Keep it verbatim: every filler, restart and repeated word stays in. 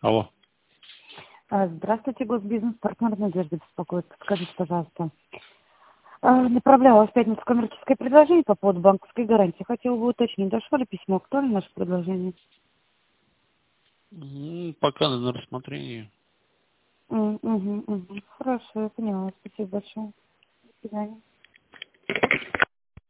Алло. А, Здравствуйте, Госбизнес, партнер Надежды беспокоит. Скажите, пожалуйста, а, направляла в пятницу коммерческое предложение по поводу банковской гарантии. Хотела бы уточнить, дошло ли письмо, актуально наше предложение? М, Пока на рассмотрении. М, мгм, мгм. Хорошо, я поняла. Спасибо большое. До свидания.